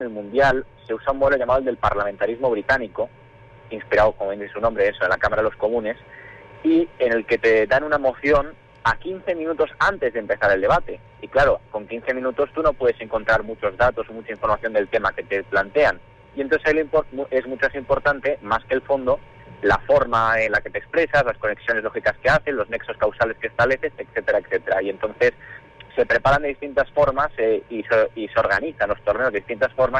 el Mundial se usa un modelo llamado el del parlamentarismo británico, inspirado, como dice su nombre, eso, en la Cámara de los Comunes, y en el que te dan una moción a 15 minutos antes de empezar el debate. Y claro, con 15 minutos tú no puedes encontrar muchos datos o mucha información del tema que te plantean. Y entonces ahí es mucho más importante, más que el fondo, la forma en la que te expresas, las conexiones lógicas que haces, los nexos causales que estableces, etcétera, etcétera. Y entonces se preparan de distintas formas y se organizan los torneos de distintas formas